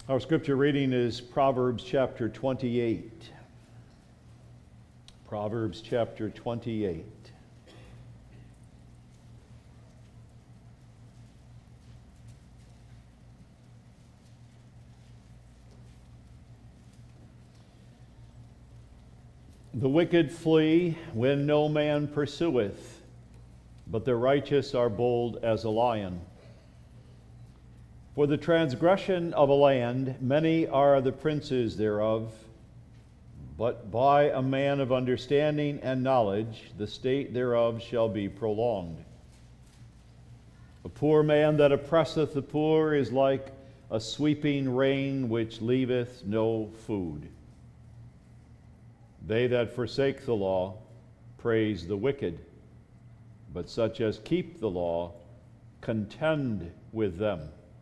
Our scripture reading is Proverbs chapter 28. Proverbs chapter 28. The wicked flee when no man pursueth, but the righteous are bold as a lion. For the transgression of a land, many are the princes thereof, but by a man of understanding and knowledge, the state thereof shall be prolonged. A poor man that oppresseth the poor is like a sweeping rain which leaveth no food. They that forsake the law praise the wicked, but such as keep the law contend with them.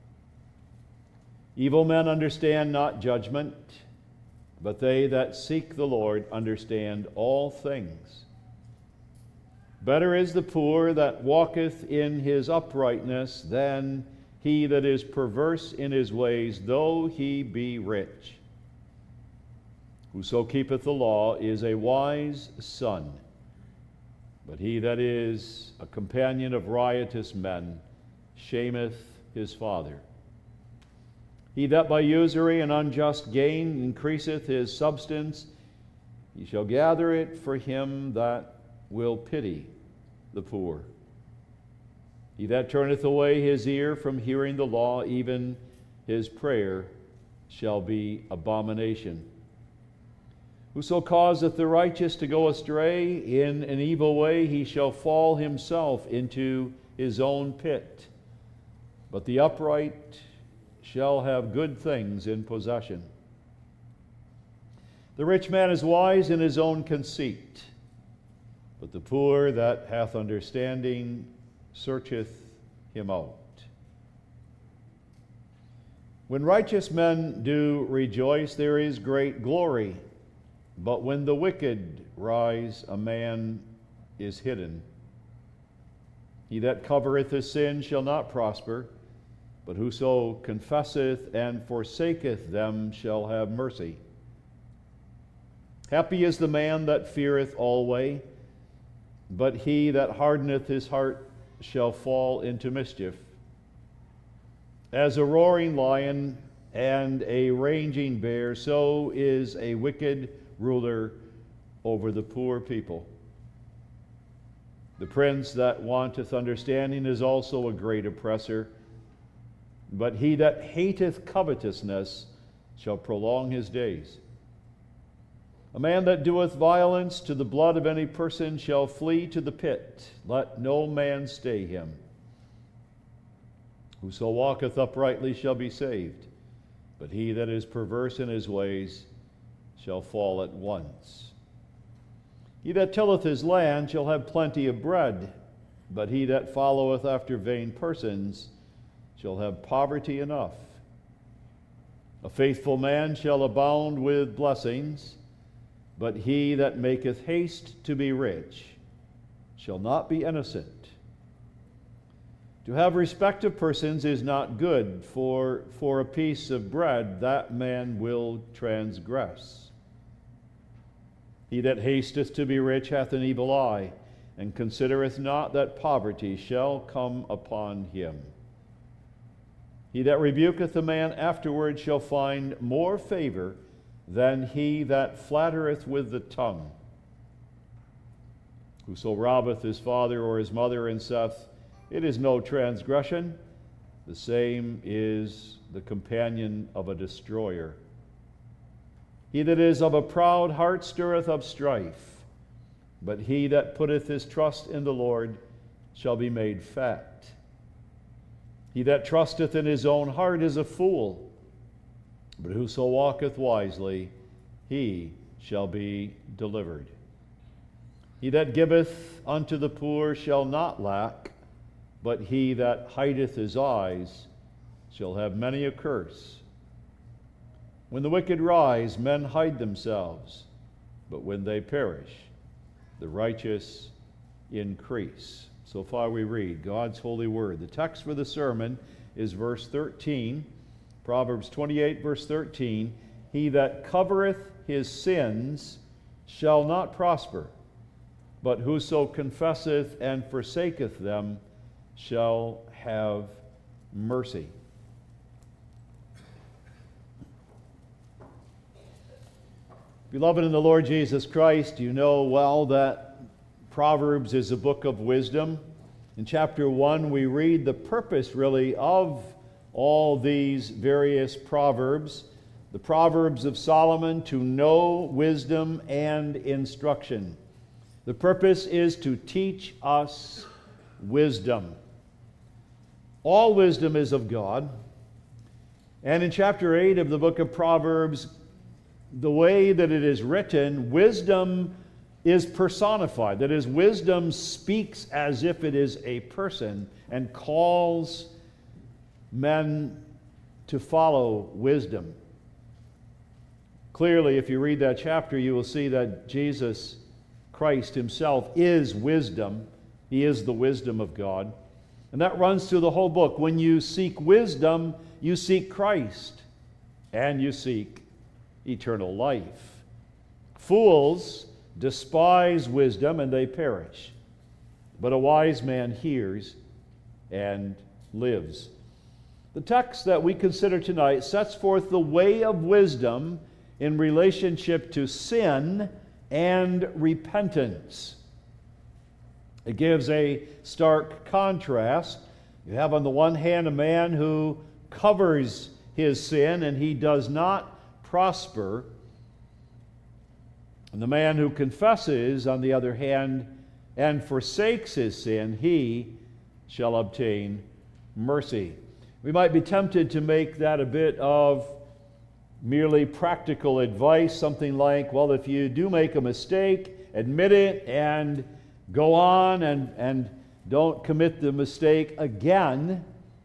Evil men understand not judgment, but they that seek the Lord understand all things. Better is the poor that walketh in his uprightness than he that is perverse in his ways, though he be rich. Whoso keepeth the law is a wise son, but he that is a companion of riotous men shameth his father. He that by usury and unjust gain increaseth his substance, he shall gather it for him that will pity the poor. He that turneth away his ear from hearing the law, even his prayer shall be abomination. Whoso causeth the righteous to go astray in an evil way, he shall fall himself into his own pit. But the upright shall have good things in possession. The rich man is wise in his own conceit, but the poor that hath understanding searcheth him out. When righteous men do rejoice, there is great glory, but when the wicked rise, a man is hidden. He that covereth his sin shall not prosper, but whoso confesseth and forsaketh them shall have mercy. Happy is the man that feareth always, but he that hardeneth his heart shall fall into mischief. As a roaring lion and a raging bear, so is a wicked ruler over the poor people. The prince that wanteth understanding is also a great oppressor, but he that hateth covetousness shall prolong his days. A man that doeth violence to the blood of any person shall flee to the pit. Let no man stay him. Whoso walketh uprightly shall be saved, but he that is perverse in his ways shall fall at once. He that tilleth his land shall have plenty of bread, but he that followeth after vain persons shall have poverty enough. A faithful man shall abound with blessings, but he that maketh haste to be rich shall not be innocent. To have respect of persons is not good, for a piece of bread that man will transgress. He that hasteth to be rich hath an evil eye, and considereth not that poverty shall come upon him. He that rebuketh a man afterward shall find more favor than he that flattereth with the tongue. Whoso robbeth his father or his mother and saith, it is no transgression, the same is the companion of a destroyer. He that is of a proud heart stirreth up strife, but he that putteth his trust in the Lord shall be made fat. He that trusteth in his own heart is a fool, but whoso walketh wisely, he shall be delivered. He that giveth unto the poor shall not lack, but he that hideth his eyes shall have many a curse. When the wicked rise, men hide themselves, but when they perish, the righteous increase. So far we read God's holy word. The text for the sermon is verse 13 Proverbs 28, verse 13, he that covereth his sins shall not prosper, but whoso confesseth and forsaketh them shall have mercy. Beloved in the Lord Jesus Christ, you know well that Proverbs is a book of wisdom. In chapter 1, we read the purpose, really, of all these various Proverbs. The Proverbs of Solomon, to know wisdom and instruction. The purpose is to teach us wisdom. All wisdom is of God. And in chapter 8 of the book of Proverbs, the way that it is written, wisdom is personified. That is, wisdom speaks as if it is a person and calls men to follow wisdom. Clearly, if you read that chapter, you will see that Jesus Christ himself is wisdom. He is the wisdom of God. And that runs through the whole book. When you seek wisdom, you seek Christ, and you seek eternal life. Fools despise wisdom, and they perish. But a wise man hears and lives. The text that we consider tonight sets forth the way of wisdom in relationship to sin and repentance. It gives a stark contrast. You have on the one hand a man who covers his sin and he does not prosper. And the man who confesses, on the other hand, and forsakes his sin, he shall obtain mercy. We might be tempted to make that a bit of merely practical advice, something like, well, if you do make a mistake, admit it and go on and don't commit the mistake again.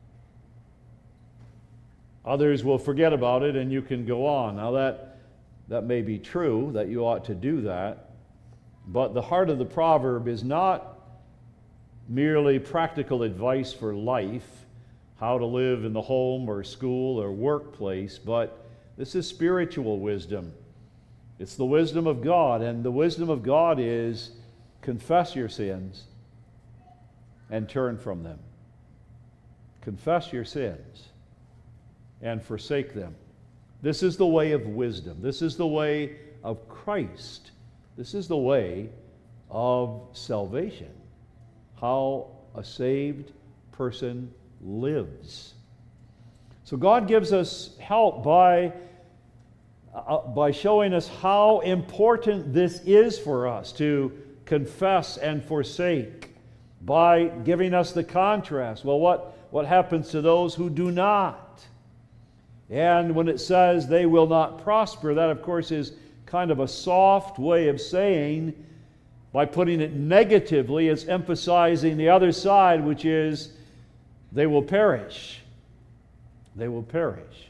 Others will forget about it and you can go on. Now that may be true, that you ought to do that, but the heart of the proverb is not merely practical advice for life, how to live in the home or school or workplace, but this is spiritual wisdom. It's the wisdom of God, and the wisdom of God is confess your sins and turn from them. Confess your sins and forsake them. This is the way of wisdom. This is the way of Christ. This is the way of salvation. How a saved person lives. So God gives us help by showing us how important this is for us to confess and forsake, by giving us the contrast. Well, what happens to those who do not? And when it says they will not prosper, that of course is kind of a soft way of saying, by putting it negatively, it's emphasizing the other side, which is they will perish. They will perish.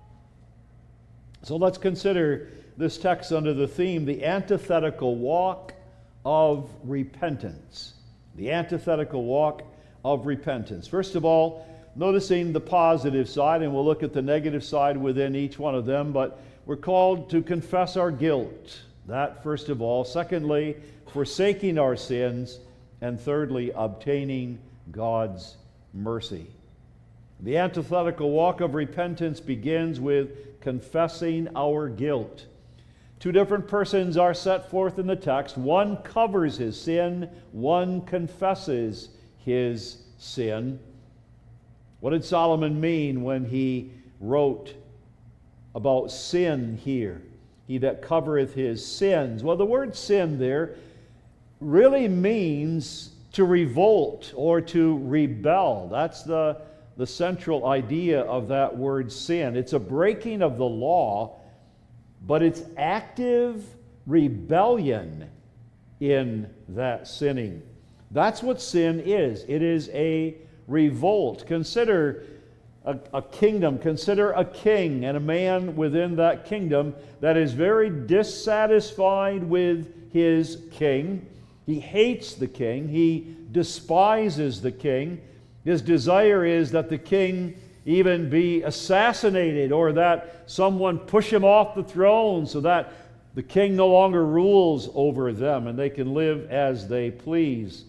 So let's consider this text under the theme, the antithetical walk of repentance. The antithetical walk of repentance. First of all, noticing the positive side, and we'll look at the negative side within each one of them, but we're called to confess our guilt. That, first of all. Secondly, forsaking our sins. And thirdly, obtaining God's mercy. The antithetical walk of repentance begins with confessing our guilt. Two different persons are set forth in the text. One covers his sin, one confesses his sin. What did Solomon mean when he wrote about sin here? He that covereth his sins. Well, the word sin there really means to revolt or to rebel. That's the central idea of that word sin. It's a breaking of the law, but it's active rebellion in that sinning. That's what sin is. It is a revolt. Consider a kingdom, consider a king and a man within that kingdom that is very dissatisfied with his king. He hates the king. He despises the king. His desire is that the king even be assassinated, or that someone push him off the throne so that the king no longer rules over them and they can live as they please.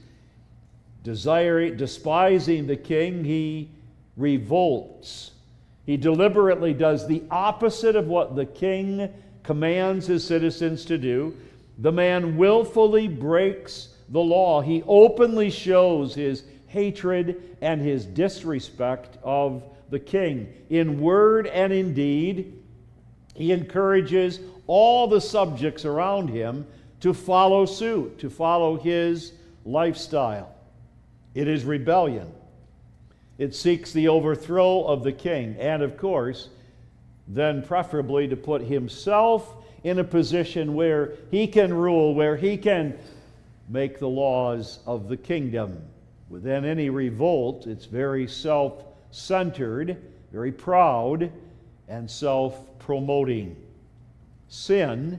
Despising the king, he revolts. He deliberately does the opposite of what the king commands his citizens to do. The man willfully breaks the law. He openly shows his hatred and his disrespect of the king. In word and in deed, he encourages all the subjects around him to follow suit, to follow his lifestyle. It is rebellion. It seeks the overthrow of the king, and of course, then preferably to put himself in a position where he can rule, where he can make the laws of the kingdom. Within any revolt, it's very self-centered, very proud, and self-promoting. Sin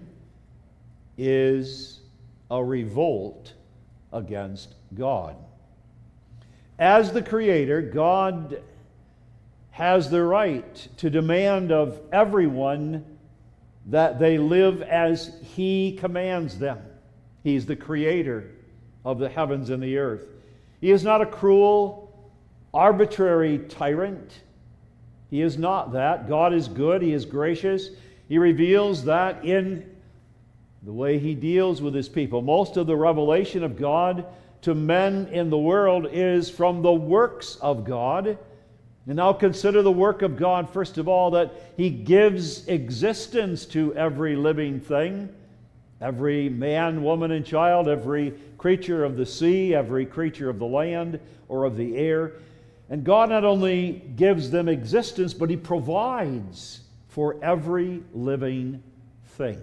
is a revolt against God. As the Creator, God has the right to demand of everyone that they live as He commands them. He's the Creator of the heavens and the earth. He is not a cruel, arbitrary tyrant. He is not that. God is good. He is gracious. He reveals that in the way He deals with His people. Most of the revelation of God to men in the world is from the works of God. And now consider the work of God, first of all, that He gives existence to every living thing, every man, woman, and child, every creature of the sea, every creature of the land or of the air. And God not only gives them existence, but He provides for every living thing.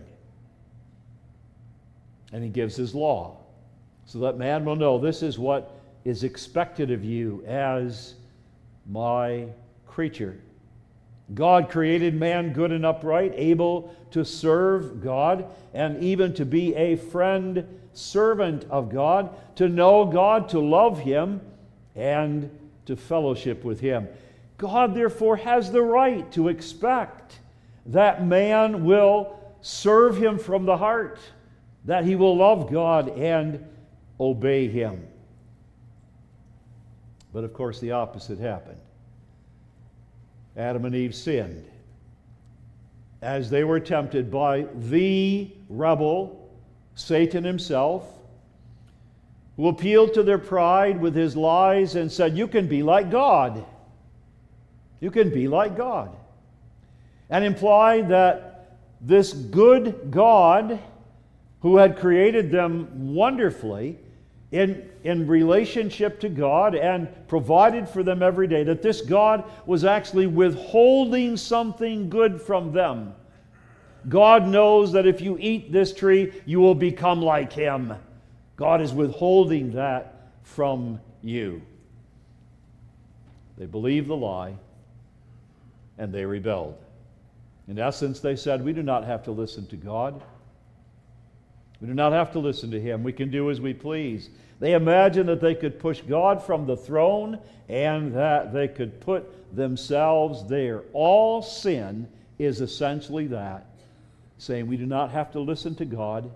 And He gives His law, so that man will know this is what is expected of you as my creature. God created man good and upright, able to serve God, and even to be a friend, servant of God, to know God, to love Him, and to fellowship with Him. God, therefore, has the right to expect that man will serve Him from the heart, that he will love God and obey Him. But of course, the opposite happened. Adam and Eve sinned as they were tempted by the rebel, Satan himself, who appealed to their pride with his lies and said, "You can be like God. You can be like God." And implied that this good God, who had created them wonderfully in relationship to God and provided for them every day, that this God was actually withholding something good from them. God knows that if you eat this tree, you will become like Him. God is withholding that from you. They believed the lie, and they rebelled. In essence, they said, we do not have to listen to God. We do not have to listen to Him. We can do as we please. They imagined that they could push God from the throne and that they could put themselves there. All sin is essentially that, saying we do not have to listen to God.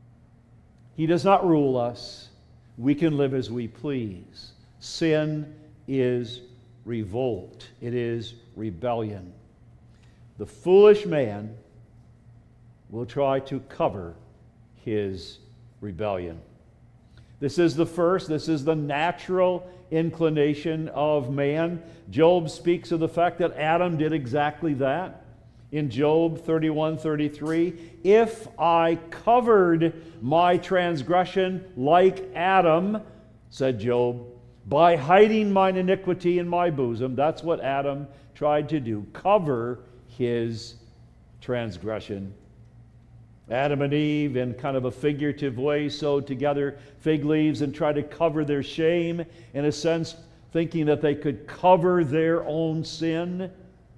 He does not rule us. We can live as we please. Sin is revolt. It is rebellion. The foolish man will try to cover his rebellion. This is the natural inclination of man. Job speaks of the fact that Adam did exactly that. In Job 31:33, if I covered my transgression like Adam, said Job, by hiding mine iniquity in my bosom, that's what Adam tried to do, cover his transgression. Adam and Eve, in kind of a figurative way, sewed together fig leaves and tried to cover their shame, in a sense, thinking that they could cover their own sin.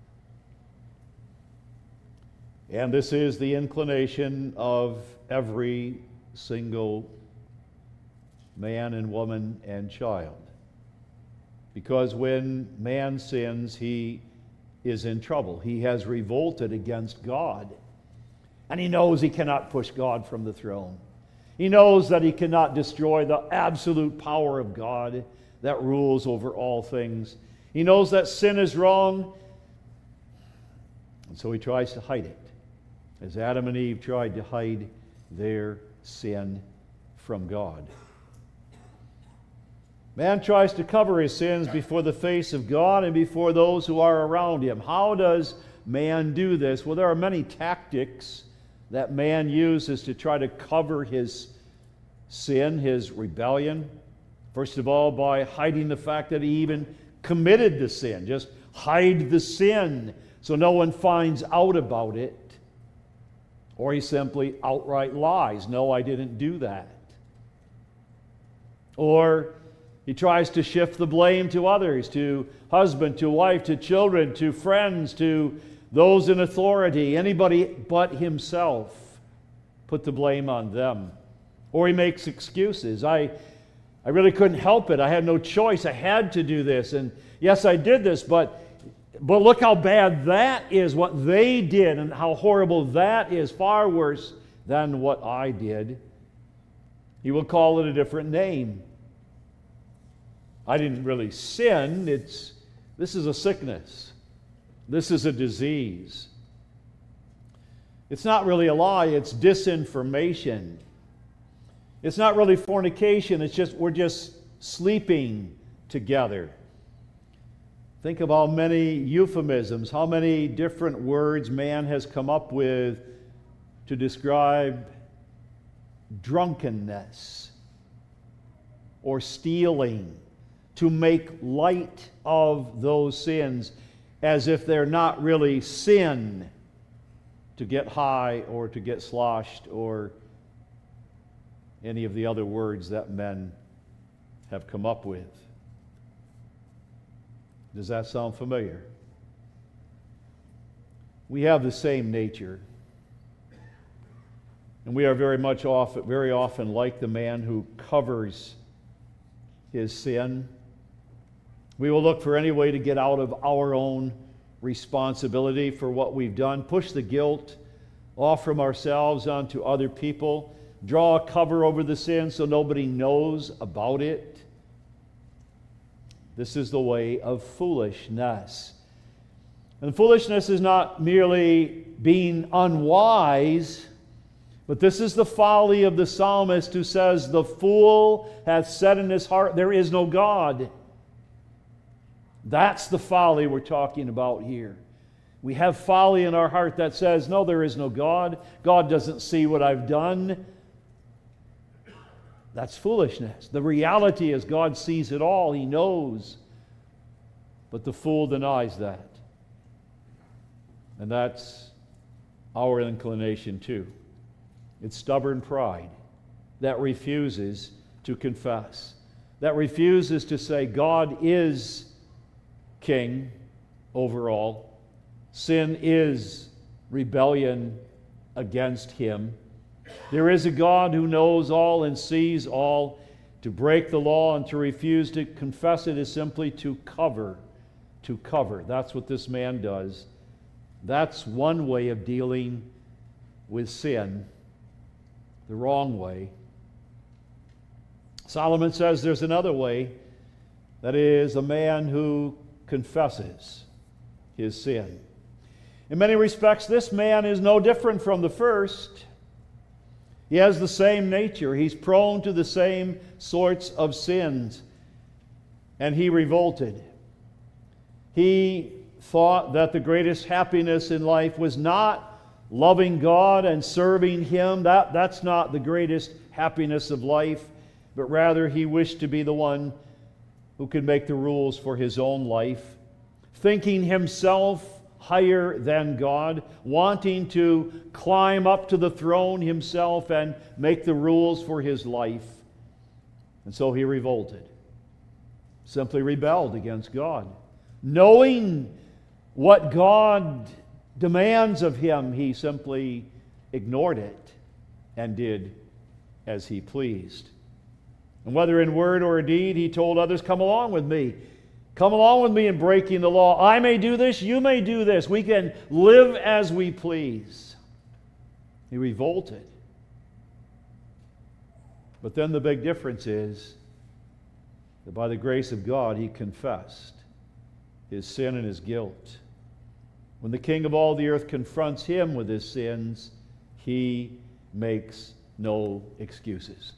And this is the inclination of every single man and woman and child. Because when man sins, he is in trouble. He has revolted against God. And he knows he cannot push God from the throne. He knows that he cannot destroy the absolute power of God that rules over all things. He knows that sin is wrong, and so he tries to hide it, as Adam and Eve tried to hide their sin from God. Man tries to cover his sins before the face of God and before those who are around him. How does man do this? Well, there are many tactics that man uses to try to cover his sin, his rebellion. First of all, by hiding the fact that he even committed the sin. Just hide the sin so no one finds out about it. Or he simply outright lies. No, I didn't do that. Or he tries to shift the blame to others, to husband, to wife, to children, to friends, to those in authority, anybody but himself. Put the blame on them. Or he makes excuses. I really couldn't help it. I had no choice. I had to do this. And yes, I did this, but look how bad that is, what they did, and how horrible that is, far worse than what I did. He will call it a different name. I didn't really sin. This is a sickness. This is a disease. It's not really a lie, it's disinformation. It's not really fornication, we're just sleeping together. Think of how many euphemisms, how many different words man has come up with to describe drunkenness or stealing, to make light of those sins as if they're not really sin, to get high or to get sloshed or any of the other words that men have come up with. Does that sound familiar? We have the same nature. And we are very often like the man who covers his sin. We will look for any way to get out of our own responsibility for what we've done, push the guilt off from ourselves onto other people, draw a cover over the sin so nobody knows about it. This is the way of foolishness. And foolishness is not merely being unwise, but this is the folly of the psalmist who says, "The fool hath said in his heart, there is no God." That's the folly we're talking about here. We have folly in our heart that says, no, there is no God. God doesn't see what I've done. That's foolishness. The reality is God sees it all. He knows. But the fool denies that. And that's our inclination too. It's stubborn pride that refuses to confess, that refuses to say God is king over all. Sin is rebellion against him. There is a God who knows all and sees all. To break the law and to refuse to confess it is simply to cover. To cover. That's what this man does. That's one way of dealing with sin, the wrong way. Solomon says there's another way. That is a man who confesses his sin. In many respects, this man is no different from the first. He has the same nature. He's prone to the same sorts of sins. And he revolted. He thought that the greatest happiness in life was not loving God and serving Him. That's not the greatest happiness of life, but rather he wished to be the one who could make the rules for his own life, thinking himself higher than God, wanting to climb up to the throne himself and make the rules for his life. And so he revolted, simply rebelled against God. Knowing what God demands of him, he simply ignored it and did as he pleased. And whether in word or deed, he told others, "Come along with me. Come along with me in breaking the law. I may do this, you may do this. We can live as we please. He revolted. But then the big difference is that by the grace of God, he confessed his sin and his guilt. When the King of all the earth confronts him with his sins, he makes no excuses.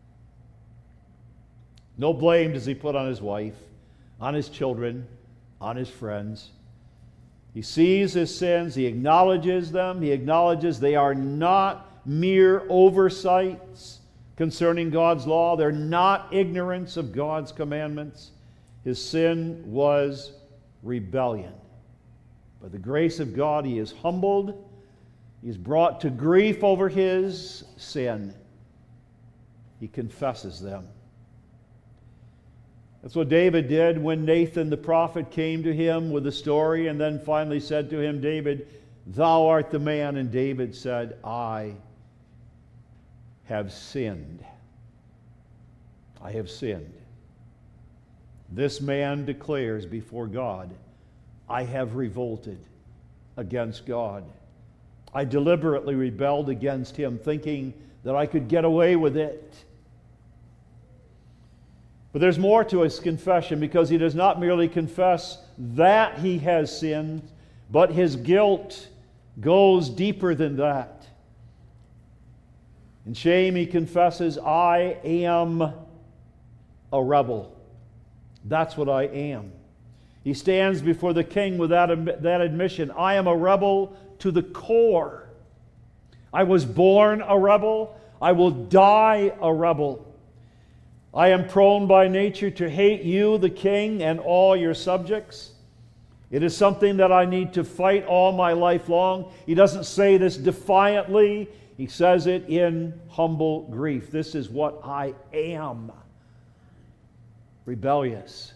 No blame does he put on his wife, on his children, on his friends. He sees his sins, he acknowledges them, he acknowledges they are not mere oversights concerning God's law. They're not ignorance of God's commandments. His sin was rebellion. By the grace of God, he is humbled. He is brought to grief over his sin. He confesses them. That's what David did when Nathan the prophet came to him with the story and then finally said to him, David, thou art the man. And David said, I have sinned. I have sinned. This man declares before God, I have revolted against God. I deliberately rebelled against him, thinking that I could get away with it. But there's more to his confession, because he does not merely confess that he has sinned, but his guilt goes deeper than that. In shame, he confesses, I am a rebel. That's what I am. He stands before the king with that admission. I am a rebel to the core. I was born a rebel. I will die a rebel. I am prone by nature to hate you, the king, and all your subjects. It is something that I need to fight all my life long. He doesn't say this defiantly. He says it in humble grief. This is what I am. Rebellious.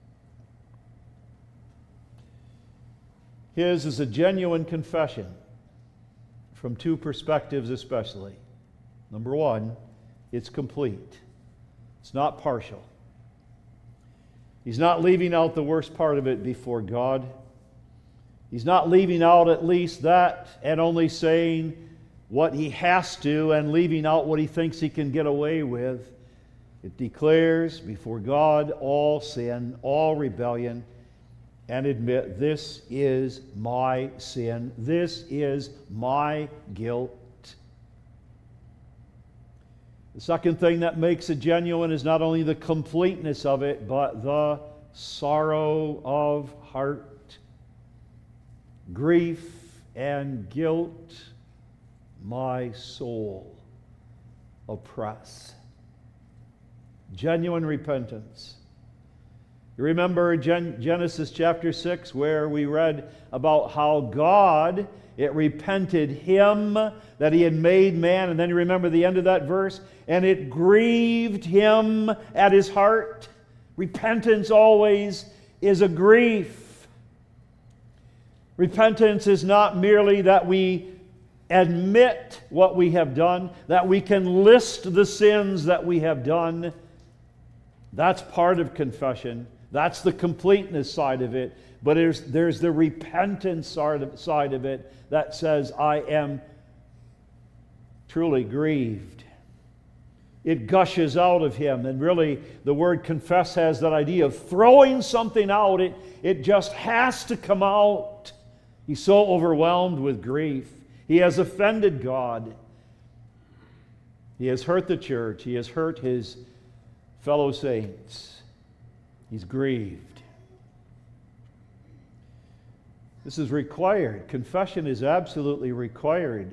His is a genuine confession from two perspectives especially. Number one, it's complete. It's not partial. He's not leaving out the worst part of it before God. He's not leaving out at least that and only saying what he has to and leaving out what he thinks he can get away with. It declares before God all sin, all rebellion, and admit, this is my sin. This is my guilt. The second thing that makes it genuine is not only the completeness of it, but the sorrow of heart. Grief and guilt, my soul oppress. Genuine repentance. You remember Genesis chapter 6, where we read about how God, it repented him that he had made man. And then you remember the end of that verse, and it grieved him at his heart. Repentance always is a grief. Repentance is not merely that we admit what we have done, that we can list the sins that we have done. That's part of confession. That's the completeness side of it. But there's the repentance side of it that says, I am truly grieved. It gushes out of him. And really, the word confess has that idea of throwing something out. It just has to come out. He's so overwhelmed with grief. He has offended God. He has hurt the church. He has hurt his fellow saints. He's grieved. This is required. Confession is absolutely required.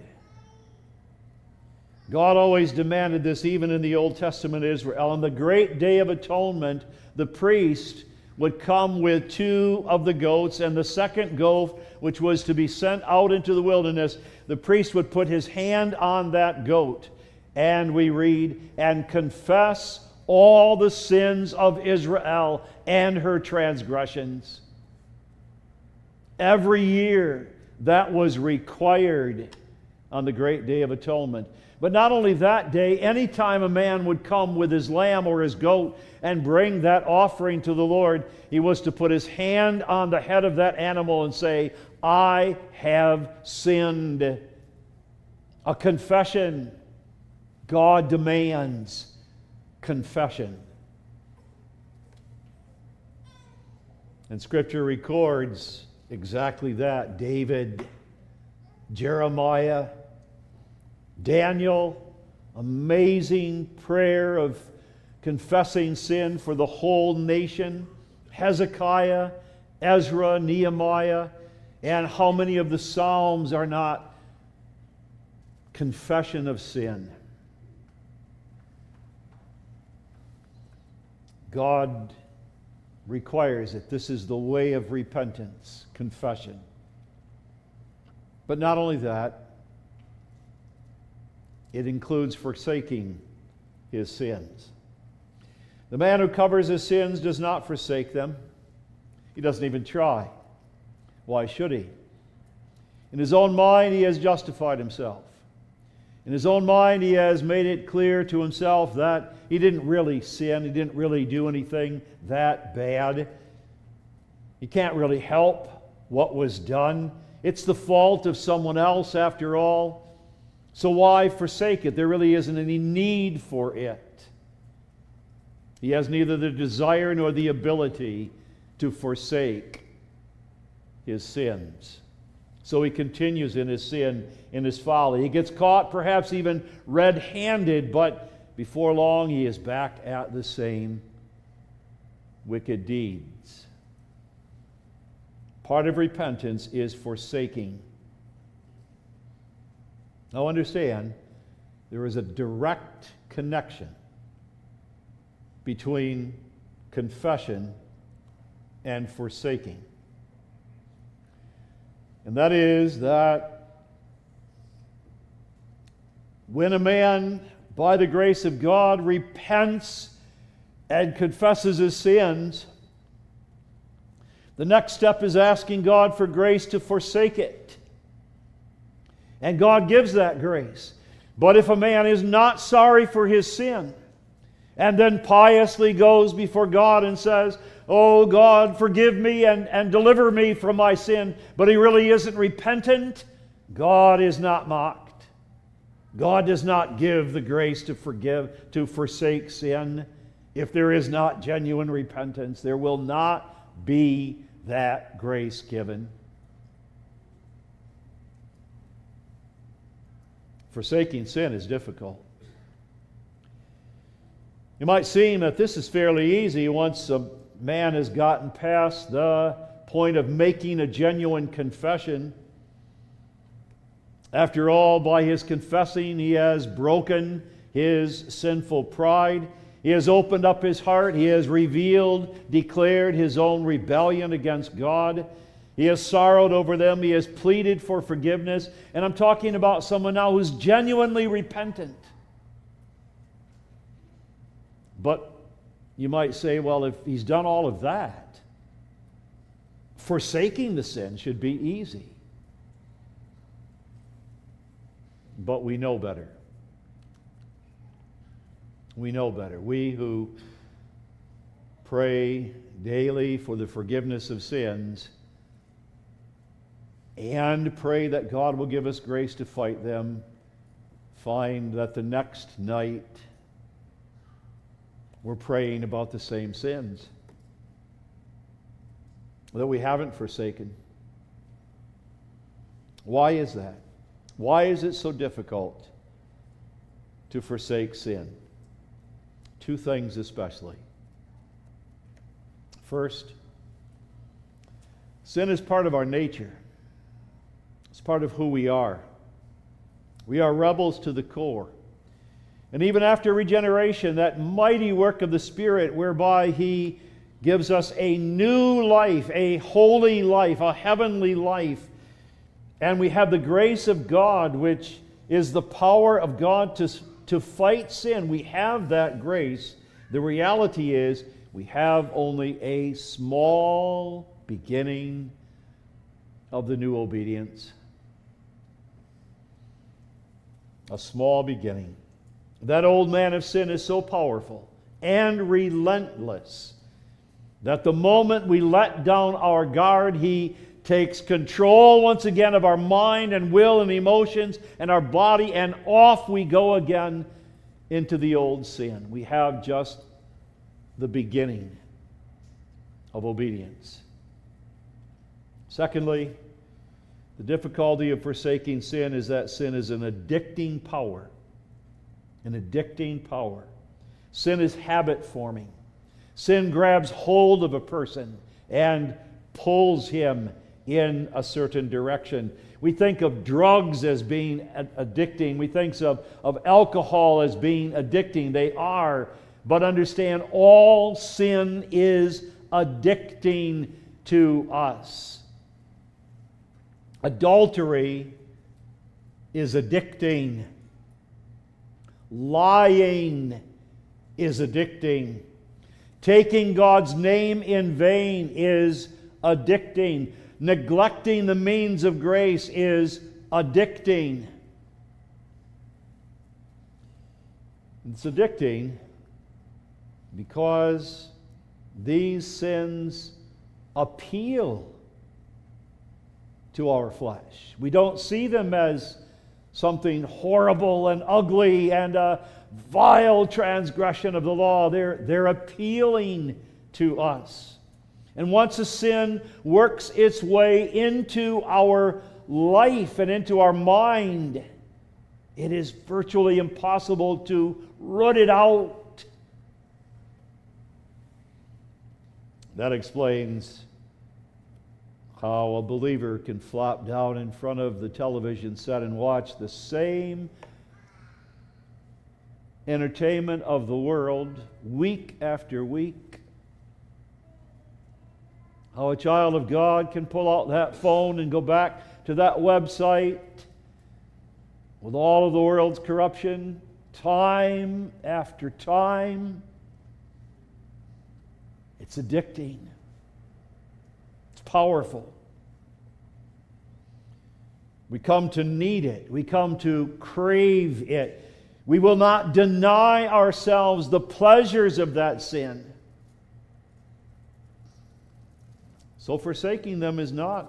God always demanded this even in the Old Testament Israel. On the great day of atonement, the priest would come with 2 of the goats, and the second goat, which was to be sent out into the wilderness, the priest would put his hand on that goat, and we read, and confess all the sins of Israel and her transgressions. Every year that was required on the great day of atonement. But not only that day, any time a man would come with his lamb or his goat and bring that offering to the Lord, he was to put his hand on the head of that animal and say, I have sinned. A confession. God demands confession. And Scripture records exactly that. David, Jeremiah, Daniel, amazing prayer of confessing sin for the whole nation. Hezekiah, Ezra, Nehemiah, and how many of the Psalms are not confession of sin? God requires it. This is the way of repentance, confession. But not only that, it includes forsaking his sins. The man who covers his sins does not forsake them. He doesn't even try. Why should he? In his own mind, he has justified himself. In his own mind, he has made it clear to himself that he didn't really sin. He didn't really do anything that bad. He can't really help what was done. It's the fault of someone else, after all. So why forsake it? There really isn't any need for it. He has neither the desire nor the ability to forsake his sins. So he continues in his sin, in his folly. He gets caught, perhaps even red-handed, but before long he is back at the same wicked deeds. Part of repentance is forsaking. Now understand, there is a direct connection between confession and forsaking. And that is that when a man, by the grace of God, repents and confesses his sins, the next step is asking God for grace to forsake it. And God gives that grace. But if a man is not sorry for his sin, and then piously goes before God and says, oh God, forgive me and deliver me from my sin, but he really isn't repentant, God is not mocked. God does not give the grace to forgive, to forsake sin. If there is not genuine repentance, there will not be that grace given. Forsaking sin is difficult. It might seem that this is fairly easy once a man has gotten past the point of making a genuine confession. After all, by his confessing, he has broken his sinful pride. He has opened up his heart. He has revealed, declared his own rebellion against God. He has sorrowed over them. He has pleaded for forgiveness. And I'm talking about someone now who's genuinely repentant. But you might say, well, if he's done all of that, forsaking the sin should be easy. But we know better. We know better. We who pray daily for the forgiveness of sins and pray that God will give us grace to fight them, find that the next night we're praying about the same sins that we haven't forsaken. Why is that? Why is it so difficult to forsake sin? Two things especially. First, sin is part of our nature. It's part of who we are. We are rebels to the core. And even after regeneration, that mighty work of the Spirit whereby He gives us a new life, a holy life, a heavenly life, and we have the grace of God, which is the power of God to fight sin. We have that grace. The reality is we have only a small beginning of the new obedience. a small beginning. That old man of sin is so powerful and relentless that the moment we let down our guard, he takes control once again of our mind and will and emotions and our body, and off we go again into the old sin. We have just the beginning of obedience. Secondly, the difficulty of forsaking sin is that sin is an addicting power. An addicting power. Sin is habit forming. Sin grabs hold of a person and pulls him in a certain direction. We think of drugs as being addicting. We think of alcohol as being addicting. They are. But understand, all sin is addicting to us. Adultery is addicting. Lying is addicting. Taking God's name in vain is addicting. Neglecting the means of grace is addicting. It's addicting because these sins appeal to our flesh. We don't see them as something horrible and ugly and a vile transgression of the law. They're appealing to us. And once a sin works its way into our life and into our mind, it is virtually impossible to root it out. That explains how a believer can flop down in front of the television set and watch the same entertainment of the world week after week. How a child of God can pull out that phone and go back to that website with all of the world's corruption time after time. It's addicting. It's powerful. We come to need it. We come to crave it. We will not deny ourselves the pleasures of that sin. So forsaking them is not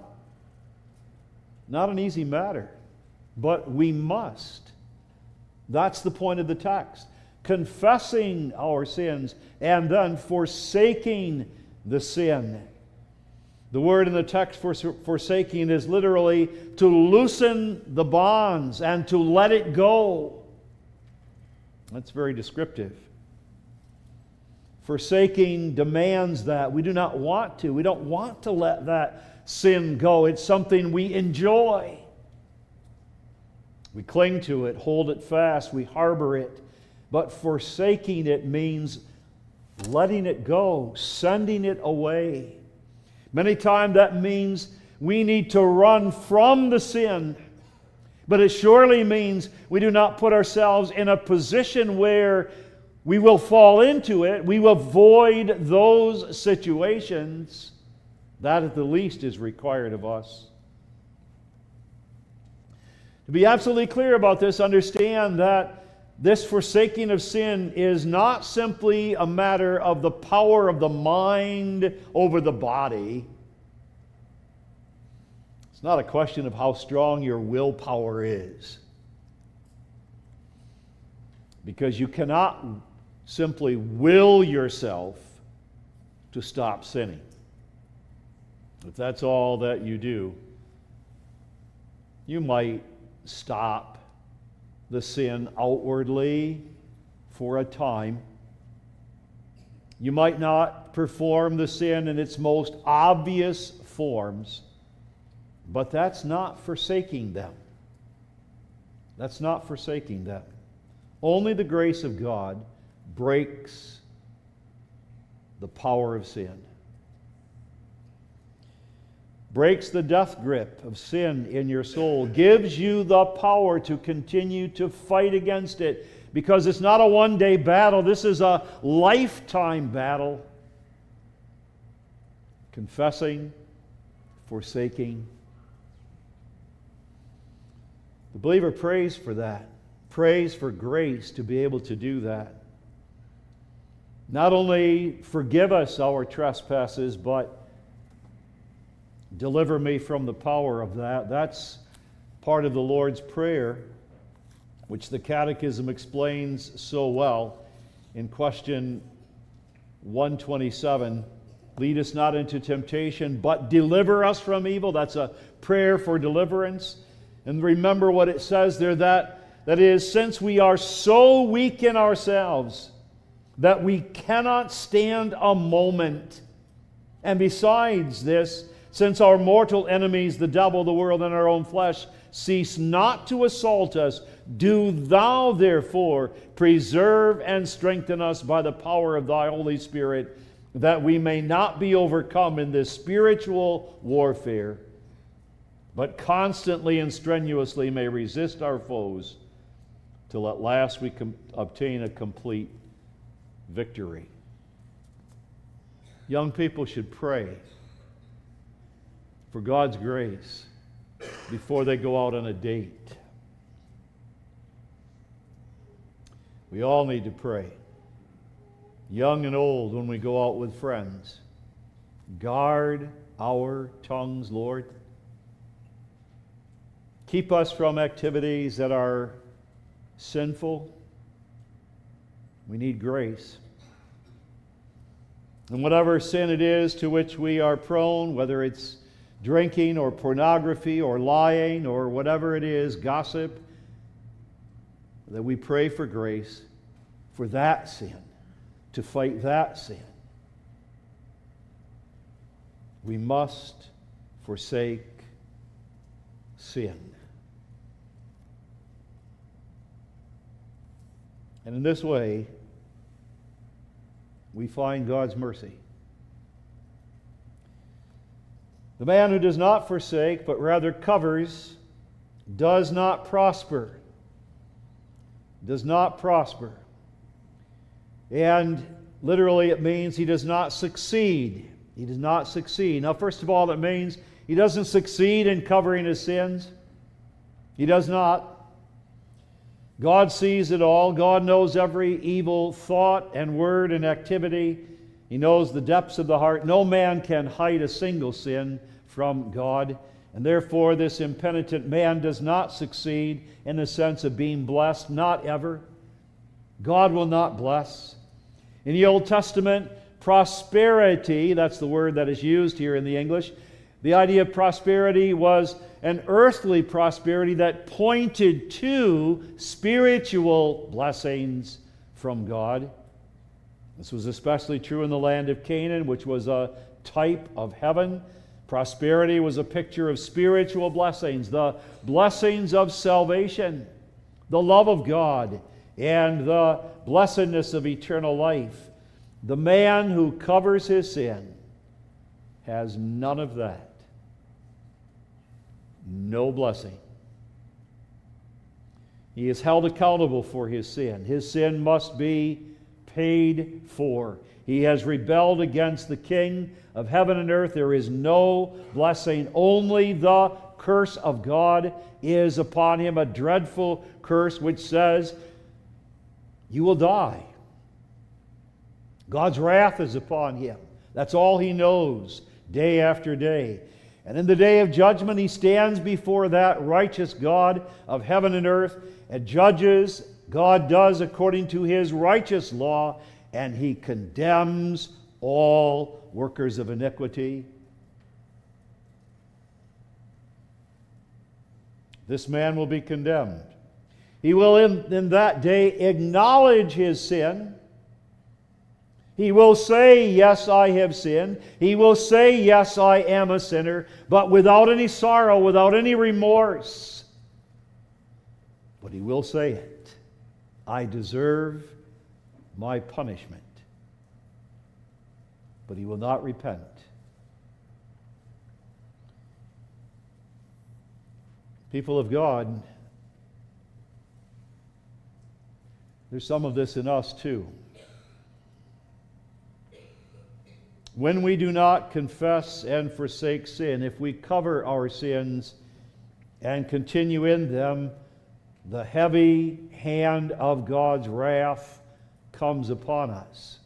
an easy matter, but we must. That's the point of the text. Confessing our sins and then forsaking the sin. The word in the text for forsaking is literally to loosen the bonds and to let it go. That's very descriptive. Forsaking demands that. We do not want to. We don't want to let that sin go. It's something we enjoy. We cling to it, hold it fast, we harbor it. But forsaking it means letting it go, sending it away. Many times that means we need to run from the sin. But it surely means we do not put ourselves in a position where we will fall into it. We will avoid those situations. That at the least is required of us. To be absolutely clear about this, understand that this forsaking of sin is not simply a matter of the power of the mind over the body. It's not a question of how strong your willpower is. Because you cannot simply will yourself to stop sinning. If that's all that you do, you might stop the sin outwardly for a time. You might not perform the sin in its most obvious forms, but that's not forsaking them. That's not forsaking them. Only the grace of God breaks the power of sin. Breaks the death grip of sin in your soul, gives you the power to continue to fight against it, because it's not a one-day battle. This is a lifetime battle. Confessing, forsaking. The believer prays for that. prays for grace to be able to do that. Not only forgive us our trespasses, but deliver me from the power of that. That's part of the Lord's Prayer, which the Catechism explains so well in question 127. Lead us not into temptation, but deliver us from evil. That's a prayer for deliverance. And remember what it says there, that is, since we are so weak in ourselves that we cannot stand a moment. And besides this, since our mortal enemies, the devil, the world, and our own flesh, cease not to assault us, do thou therefore preserve and strengthen us by the power of thy Holy Spirit, that we may not be overcome in this spiritual warfare, but constantly and strenuously may resist our foes, till at last we obtain a complete victory. Young people should pray for God's grace before they go out on a date. We all need to pray, young and old, when we go out with friends. Guard our tongues, Lord. Keep us from activities that are sinful. We need grace. And whatever sin it is to which we are prone, whether it's drinking or pornography or lying or whatever it is, gossip, that we pray for grace for that sin, to fight that sin. We must forsake sin. And in this way, we find God's mercy. The man who does not forsake, but rather covers, does not prosper. Does not prosper. And literally it means he does not succeed. He does not succeed. Now, first of all, it means he doesn't succeed in covering his sins. He does not. God sees it all. God knows every evil thought and word and activity. He knows the depths of the heart. No man can hide a single sin from God. And therefore, this impenitent man does not succeed in the sense of being blessed. Not ever. God will not bless. In the Old Testament, prosperity, that's the word that is used here in the English, the idea of prosperity was an earthly prosperity that pointed to spiritual blessings from God. This was especially true in the land of Canaan, which was a type of heaven. Prosperity was a picture of spiritual blessings, the blessings of salvation, the love of God, and the blessedness of eternal life. The man who covers his sin has none of that. No blessing. He is held accountable for his sin. His sin must be paid for. He has rebelled against the King of heaven and earth. There is no blessing. Only the curse of God is upon him, a dreadful curse which says, you will die. God's wrath is upon him. That's all he knows, day after day. And in the day of judgment, he stands before that righteous God of heaven and earth and judges. God does according to his righteous law, and he condemns all workers of iniquity. This man will be condemned. He will in that day acknowledge his sin. He will say, yes, I have sinned. He will say, yes, I am a sinner, but without any sorrow, without any remorse. But he will say it. I deserve my punishment. But he will not repent. People of God, there's some of this in us too. When we do not confess and forsake sin, if we cover our sins and continue in them, the heavy hand of God's wrath comes upon us.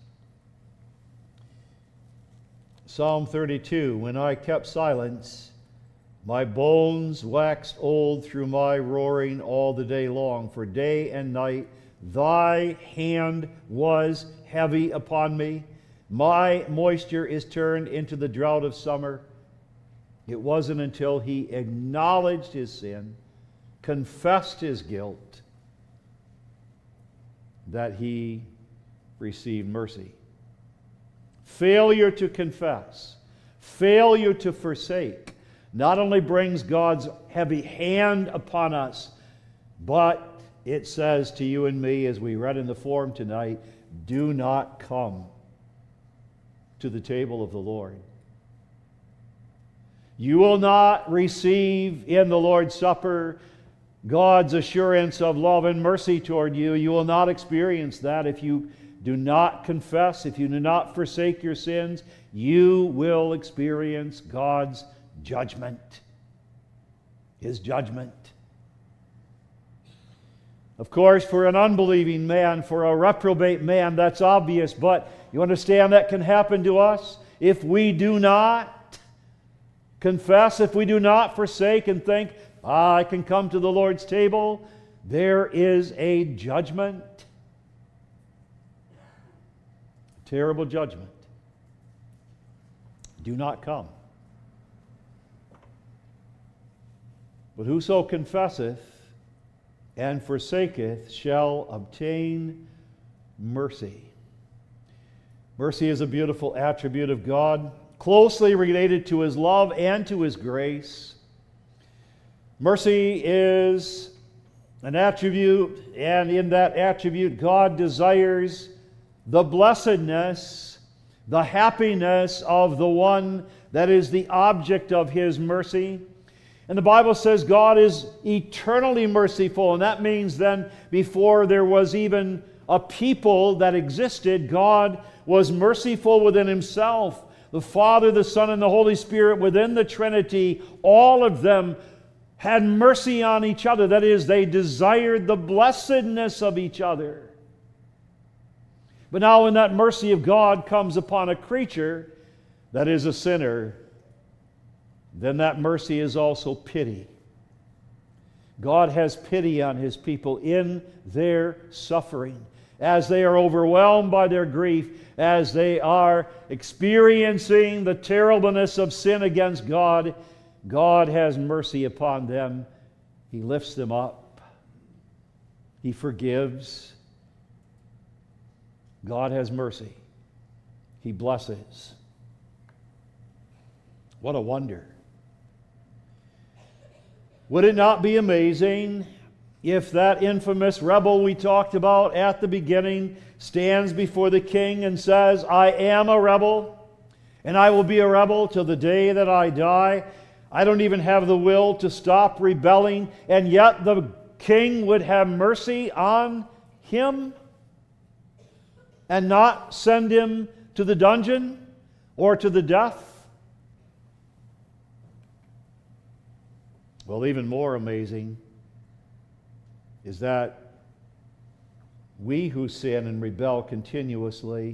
Psalm 32, when I kept silence, my bones waxed old through my roaring all the day long. For day and night thy hand was heavy upon me. My moisture is turned into the drought of summer. It wasn't until he acknowledged his sin, confessed his guilt, that he received mercy. Failure to confess, failure to forsake, not only brings God's heavy hand upon us, but it says to you and me, as we read in the form tonight, do not come to the table of the Lord. You will not receive in the Lord's Supper God's assurance of love and mercy toward you. You will not experience that if you do not confess, if you do not forsake your sins. You will experience God's judgment. His judgment. Of course, for an unbelieving man, for a reprobate man, that's obvious, but you understand that can happen to us if we do not confess, if we do not forsake and think, I can come to the Lord's table. There is a judgment. Terrible judgment. Do not come. But whoso confesseth and forsaketh shall obtain mercy. Mercy is a beautiful attribute of God, closely related to His love and to His grace. Mercy is an attribute, and in that attribute, God desires the blessedness, the happiness of the one that is the object of His mercy. And the Bible says God is eternally merciful, and that means then before there was even a people that existed, God was merciful within Himself. The Father, the Son, and the Holy Spirit within the Trinity, all of them had mercy on each other. That is, they desired the blessedness of each other. But now when that mercy of God comes upon a creature that is a sinner, then that mercy is also pity. God has pity on His people in their suffering. As they are overwhelmed by their grief, as they are experiencing the terribleness of sin against God, God has mercy upon them. He lifts them up. He forgives. God has mercy. He blesses. What a wonder. Would it not be amazing if that infamous rebel we talked about at the beginning stands before the king and says, I am a rebel, and I will be a rebel till the day that I die. I don't even have the will to stop rebelling, and yet the king would have mercy on him and not send him to the dungeon or to the death? Well, even more amazing is that we who sin and rebel continuously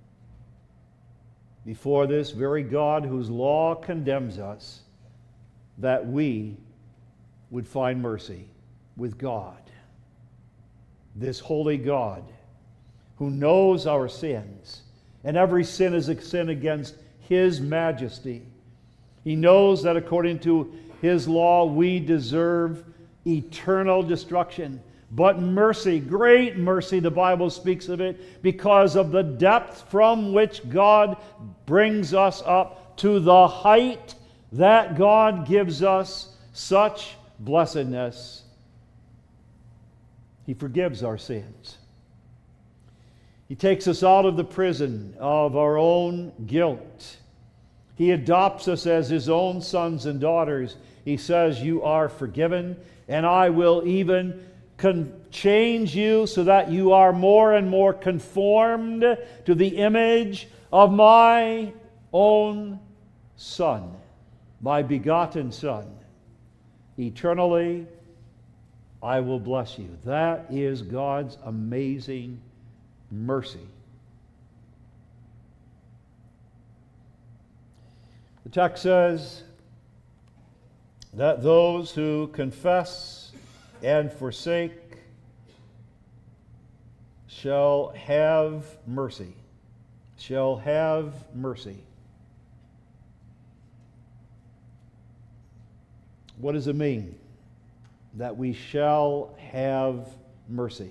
before this very God whose law condemns us, that we would find mercy with God. This holy God who knows our sins, and every sin is a sin against His majesty. He knows that according to His law we deserve eternal destruction. But mercy, great mercy, the Bible speaks of it, because of the depth from which God brings us up to the height that God gives us such blessedness. He forgives our sins. He takes us out of the prison of our own guilt. He adopts us as His own sons and daughters. He says, you are forgiven, and I will even change you so that you are more and more conformed to the image of my own Son, my begotten Son, eternally I will bless you. That is God's amazing mercy. The text says that those who confess and forsake shall have mercy. Shall have mercy. What does it mean that we shall have mercy?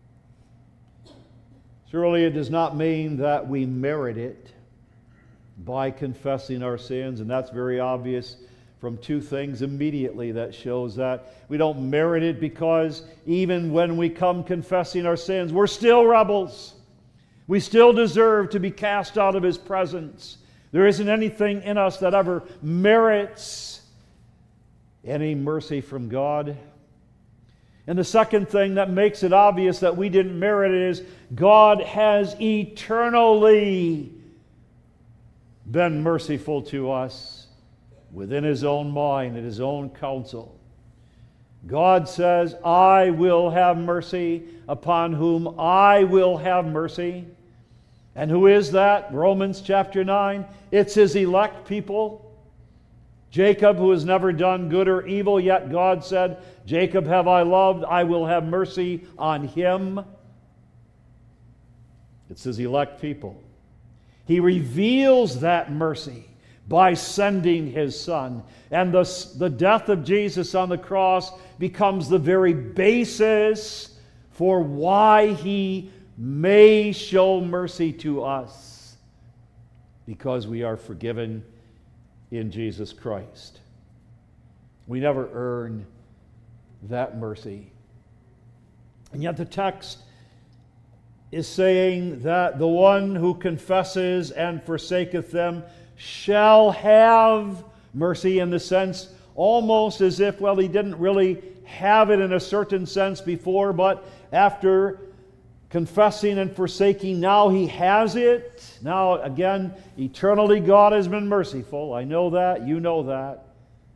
Surely it does not mean that we merit it by confessing our sins, and that's very obvious from two things immediately that shows that we don't merit it, because even when we come confessing our sins, we're still rebels. We still deserve to be cast out of His presence. There isn't anything in us that ever merits any mercy from God. And the second thing that makes it obvious that we didn't merit it is God has eternally been merciful to us within His own mind and His own counsel. God says, I will have mercy upon whom I will have mercy. And who is that? Romans chapter 9. It's His elect people. Jacob, who has never done good or evil, yet God said, Jacob have I loved, I will have mercy on him. It's His elect people. He reveals that mercy by sending His Son. And the death of Jesus on the cross becomes the very basis for why He may show mercy to us, because we are forgiven in Jesus Christ. We never earn that mercy. And yet the text is saying that the one who confesses and forsaketh them shall have mercy, in the sense almost as if, well, he didn't really have it in a certain sense before, but after confessing and forsaking, now he has it. Now, again, eternally God has been merciful. I know that. You know that.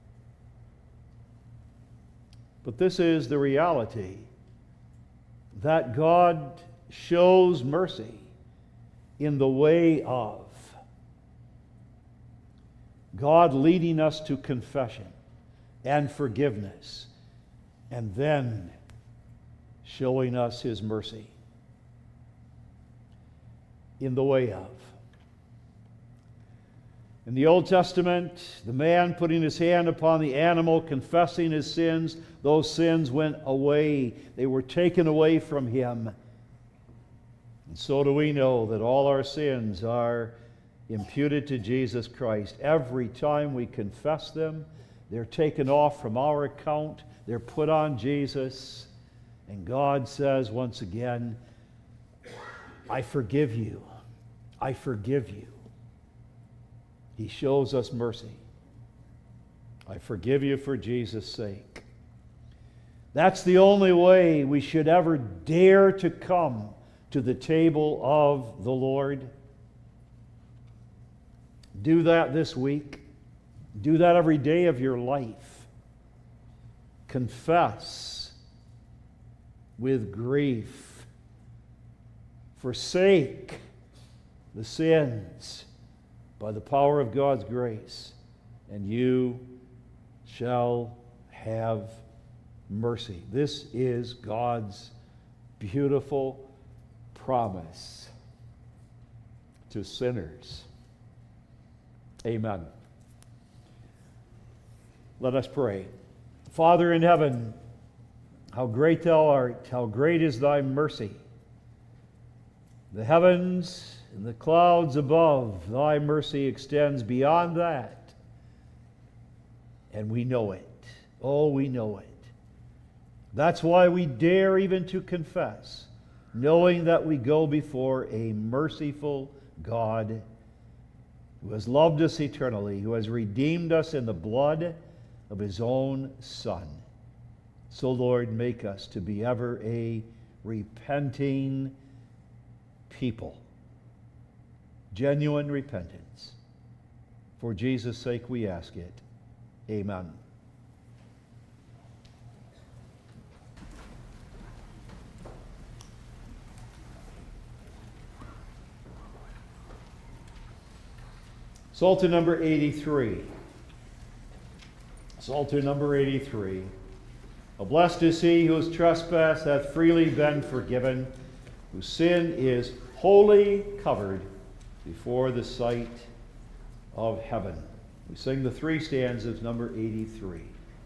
But this is the reality, that God shows mercy in the way of God leading us to confession and forgiveness, and then showing us His mercy in the way of. In the Old Testament, the man putting his hand upon the animal, confessing his sins, those sins went away. They were taken away from him. And so do we know that all our sins are imputed to Jesus Christ. Every time we confess them, they're taken off from our account. They're put on Jesus. And God says once again, I forgive you. I forgive you. He shows us mercy. I forgive you for Jesus' sake. That's the only way we should ever dare to come to the table of the Lord. Do that this week. Do that every day of your life. Confess with grief. Forsake the sins by the power of God's grace, and you shall have mercy. This is God's beautiful promise to sinners. Amen. Let us pray. Father in heaven, how great Thou art, how great is Thy mercy. The heavens and the clouds above, Thy mercy extends beyond that. And we know it. Oh, we know it. That's why we dare even to confess, knowing that we go before a merciful God who has loved us eternally, who has redeemed us in the blood of His own Son. So, Lord, make us to be ever a repenting people. Genuine repentance. For Jesus' sake we ask it. Amen. Psalter number 83. Psalter number 83. Oh, blessed is he whose trespass hath freely been forgiven, whose sin is wholly covered before the sight of heaven. We sing the three stanzas, number 83.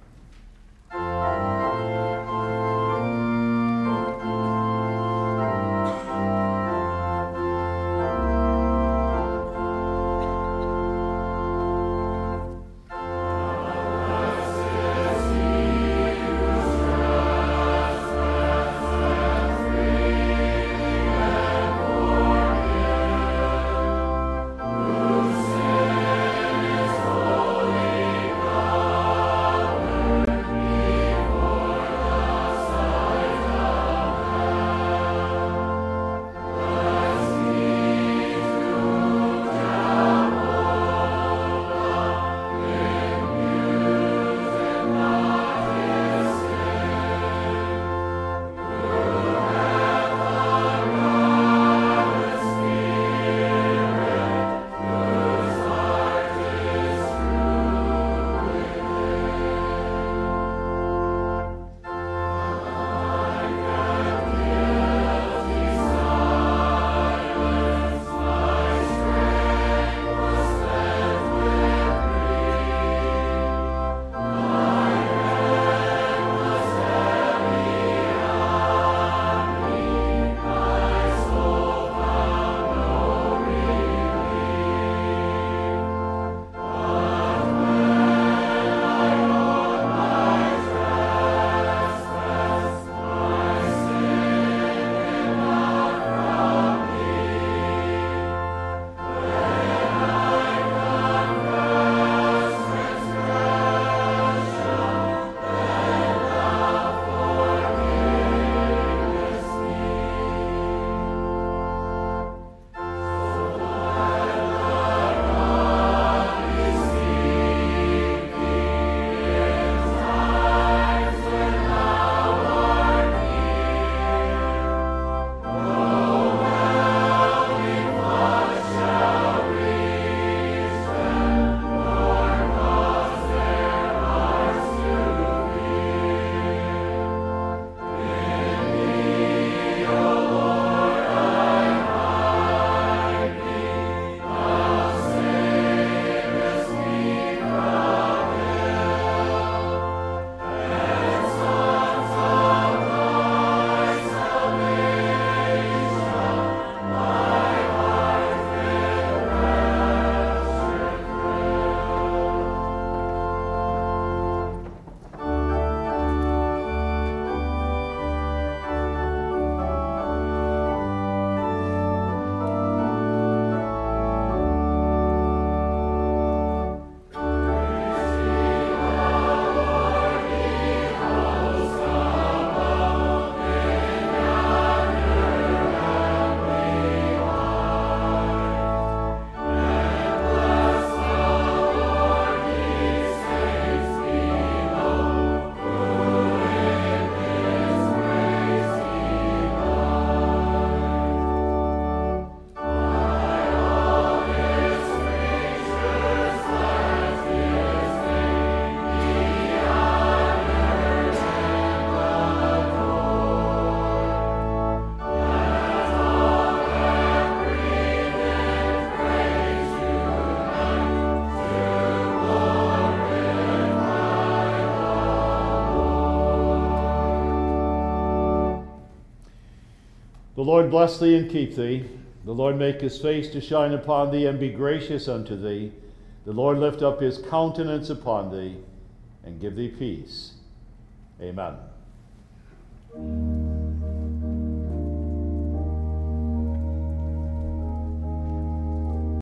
The Lord bless thee and keep thee. The Lord make his face to shine upon thee and be gracious unto thee. The Lord lift up his countenance upon thee and give thee peace. Amen.